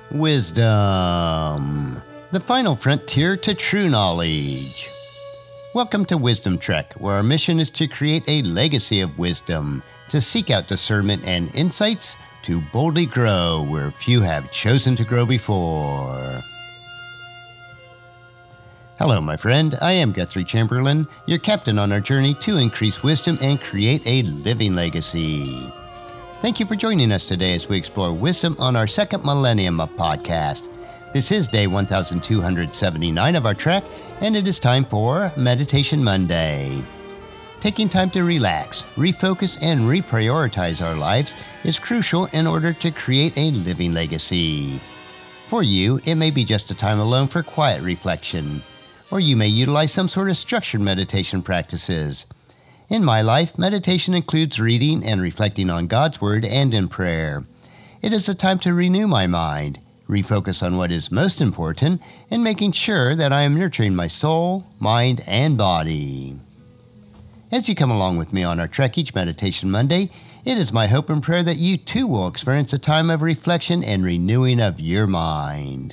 Wisdom, the final frontier to true knowledge. Welcome to Wisdom Trek, where our mission is to create a legacy of wisdom, to seek out discernment and insights, to boldly grow where few have chosen to grow before. Hello, my friend. I am Guthrie Chamberlain, your captain on our journey to increase wisdom and create a living legacy. Thank you for joining us today as we explore wisdom on our second millennium of podcast. This is day 1279 of our trek, and it is time for Meditation Monday. Taking time to relax, refocus, and reprioritize our lives is crucial in order to create a living legacy. For you, it may be just a time alone for quiet reflection, or you may utilize some sort of structured meditation practices. In my life, meditation includes reading and reflecting on God's Word and in prayer. It is a time to renew my mind, refocus on what is most important, and making sure that I am nurturing my soul, mind, and body. As you come along with me on our trek each Meditation Monday, it is my hope and prayer that you too will experience a time of reflection and renewing of your mind.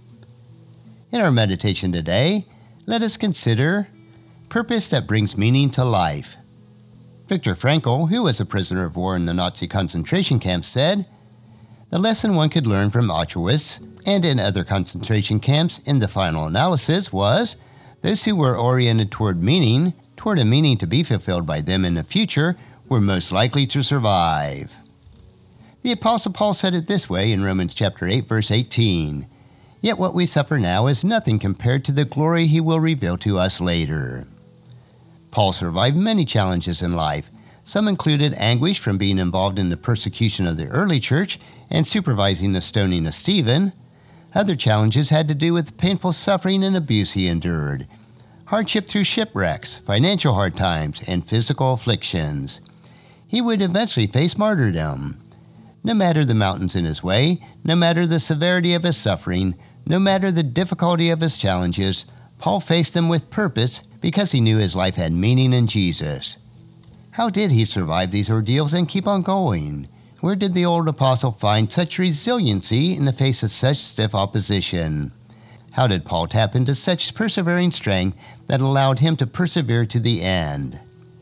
In our meditation today, let us consider purpose that brings meaning to life. Viktor Frankl, who was a prisoner of war in the Nazi concentration camps, said, "The lesson one could learn from Auschwitz and in other concentration camps in the final analysis was, those who were oriented toward a meaning to be fulfilled by them in the future, were most likely to survive." The Apostle Paul said it this way in Romans chapter 8, verse 18, "Yet what we suffer now is nothing compared to the glory he will reveal to us later." Paul survived many challenges in life. Some included anguish from being involved in the persecution of the early church and supervising the stoning of Stephen. Other challenges had to do with painful suffering and abuse he endured, hardship through shipwrecks, financial hard times, and physical afflictions. He would eventually face martyrdom. No matter the mountains in his way, no matter the severity of his suffering, no matter the difficulty of his challenges, Paul faced them with purpose because he knew his life had meaning in Jesus. How did he survive these ordeals and keep on going? Where did the old apostle find such resiliency in the face of such stiff opposition? How did Paul tap into such persevering strength that allowed him to persevere to the end?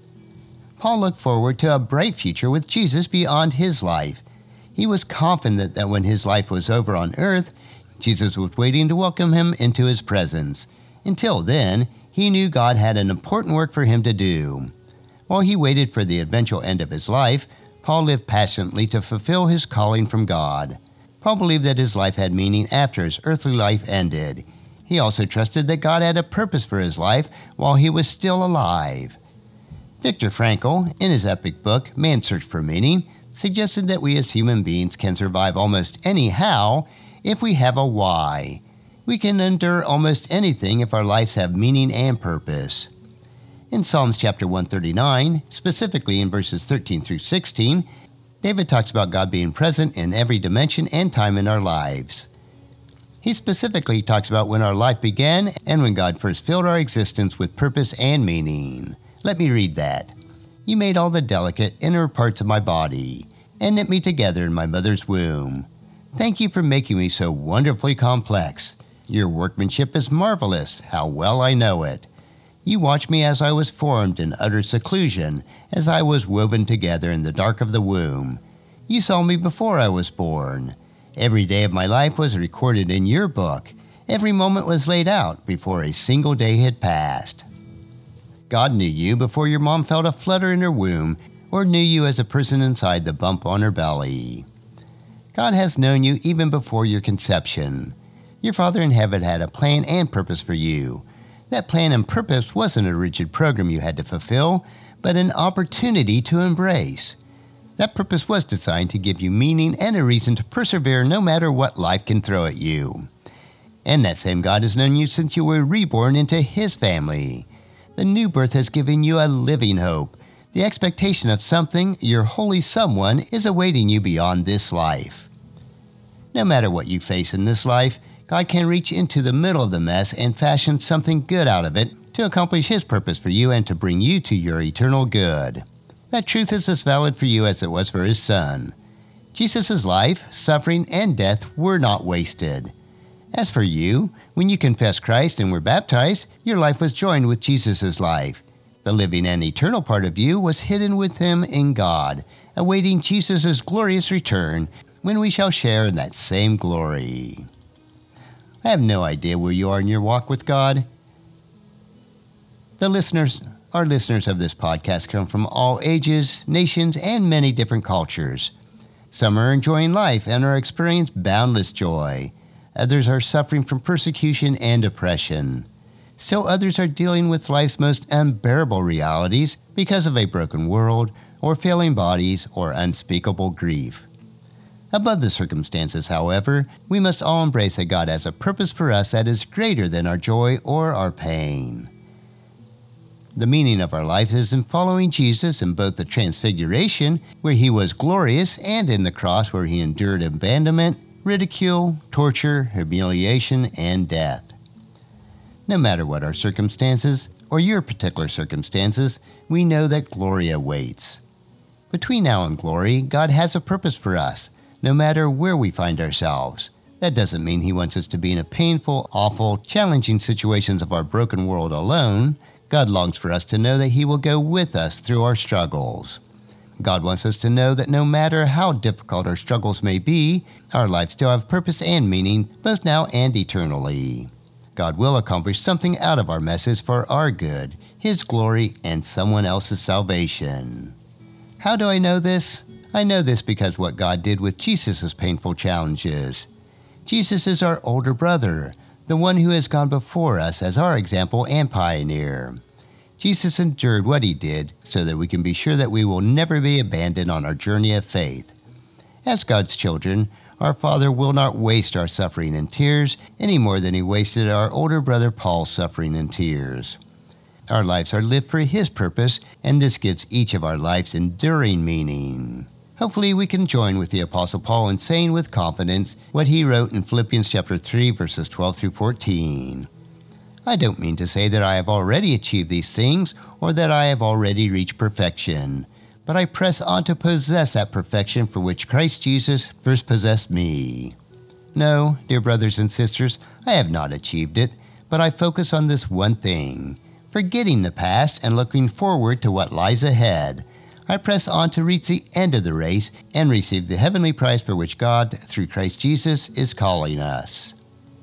Paul looked forward to a bright future with Jesus beyond his life. He was confident that when his life was over on earth, Jesus was waiting to welcome him into his presence. Until then, he knew God had an important work for him to do. While he waited for the eventual end of his life, Paul lived passionately to fulfill his calling from God. Paul believed that his life had meaning after his earthly life ended. He also trusted that God had a purpose for his life while he was still alive. Viktor Frankl, in his epic book, Man's Search for Meaning, suggested that we as human beings can survive almost any how if we have a why. We can endure almost anything if our lives have meaning and purpose. In Psalms chapter 139, specifically in verses 13 through 16, David talks about God being present in every dimension and time in our lives. He specifically talks about when our life began and when God first filled our existence with purpose and meaning. Let me read that. "You made all the delicate inner parts of my body and knit me together in my mother's womb. Thank you for making me so wonderfully complex. Your workmanship is marvelous, how well I know it. You watched me as I was formed in utter seclusion, as I was woven together in the dark of the womb. You saw me before I was born. Every day of my life was recorded in your book. Every moment was laid out before a single day had passed." God knew you before your mom felt a flutter in her womb or knew you as a person inside the bump on her belly. God has known you even before your conception. Your Father in heaven had a plan and purpose for you. That plan and purpose wasn't a rigid program you had to fulfill, but an opportunity to embrace. That purpose was designed to give you meaning and a reason to persevere no matter what life can throw at you. And that same God has known you since you were reborn into His family. The new birth has given you a living hope. The expectation of something, your holy someone, is awaiting you beyond this life. No matter what you face in this life, God can reach into the middle of the mess and fashion something good out of it to accomplish His purpose for you and to bring you to your eternal good. That truth is as valid for you as it was for His Son. Jesus' life, suffering, and death were not wasted. As for you, when you confessed Christ and were baptized, your life was joined with Jesus' life. The living and eternal part of you was hidden with him in God, awaiting Jesus' glorious return when we shall share in that same glory. I have no idea where you are in your walk with God. Our listeners of this podcast come from all ages, nations, and many different cultures. Some are enjoying life and are experiencing boundless joy. Others are suffering from persecution and oppression. Still others are dealing with life's most unbearable realities because of a broken world, or failing bodies, or unspeakable grief. Above the circumstances, however, we must all embrace that God has a purpose for us that is greater than our joy or our pain. The meaning of our life is in following Jesus in both the Transfiguration, where he was glorious, and in the cross, where he endured abandonment, ridicule, torture, humiliation, and death. No matter what our circumstances, or your particular circumstances, we know that glory awaits. Between now and glory, God has a purpose for us, no matter where we find ourselves. That doesn't mean he wants us to be in a painful, awful, challenging situations of our broken world alone. God longs for us to know that he will go with us through our struggles. God wants us to know that no matter how difficult our struggles may be, our lives still have purpose and meaning, both now and eternally. God will accomplish something out of our messes for our good, his glory, and someone else's salvation. How do I know this? I know this because what God did with Jesus' painful challenges. Jesus is our older brother, the one who has gone before us as our example and pioneer. Jesus endured what he did so that we can be sure that we will never be abandoned on our journey of faith. As God's children, our Father will not waste our suffering and tears any more than he wasted our older brother Paul's suffering and tears. Our lives are lived for his purpose, and this gives each of our lives enduring meaning. Hopefully we can join with the Apostle Paul in saying with confidence what he wrote in Philippians chapter 3, verses 12 through 14. I don't mean to say that I have already achieved these things or that I have already reached perfection, but I press on to possess that perfection for which Christ Jesus first possessed me. No, dear brothers and sisters, I have not achieved it, but I focus on this one thing, forgetting the past and looking forward to what lies ahead. I press on to reach the end of the race and receive the heavenly prize for which God, through Christ Jesus, is calling us.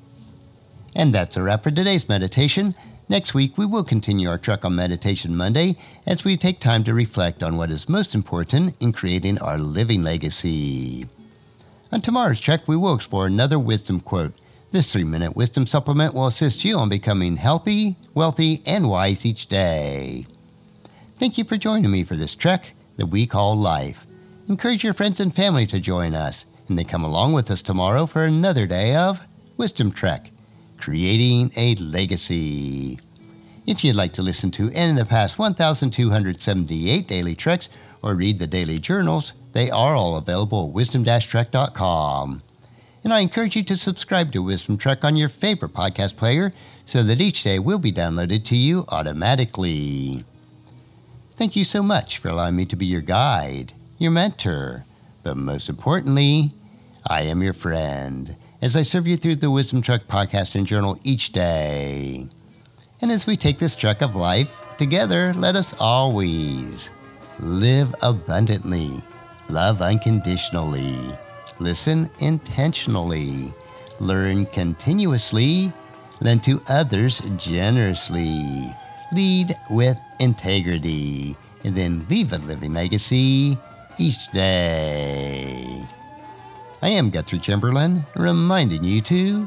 And that's a wrap for today's meditation. Next week, we will continue our trek on Meditation Monday as we take time to reflect on what is most important in creating our living legacy. On tomorrow's trek, we will explore another wisdom quote. This 3-minute wisdom supplement will assist you on becoming healthy, wealthy, and wise each day. Thank you for joining me for this trek that we call life. Encourage your friends and family to join us, and then come along with us tomorrow for another day of Wisdom Trek, creating a legacy. If you'd like to listen to any of the past 1,278 daily treks or read the daily journals, they are all available at wisdom-trek.com. And I encourage you to subscribe to Wisdom Trek on your favorite podcast player so that each day will be downloaded to you automatically. Thank you so much for allowing me to be your guide, your mentor, but most importantly, I am your friend as I serve you through the Wisdom Trek podcast and journal each day. And as we take this trek of life together, let us always live abundantly, love unconditionally, listen intentionally, learn continuously, lend to others generously, lead with integrity, and then leave a living legacy each day. I am Guthrie Chamberlain, reminding you to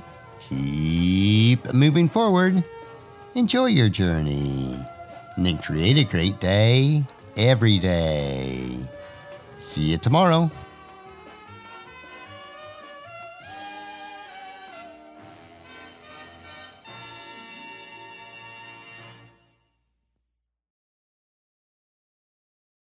keep moving forward, enjoy your journey, and then create a great day every day. See you tomorrow.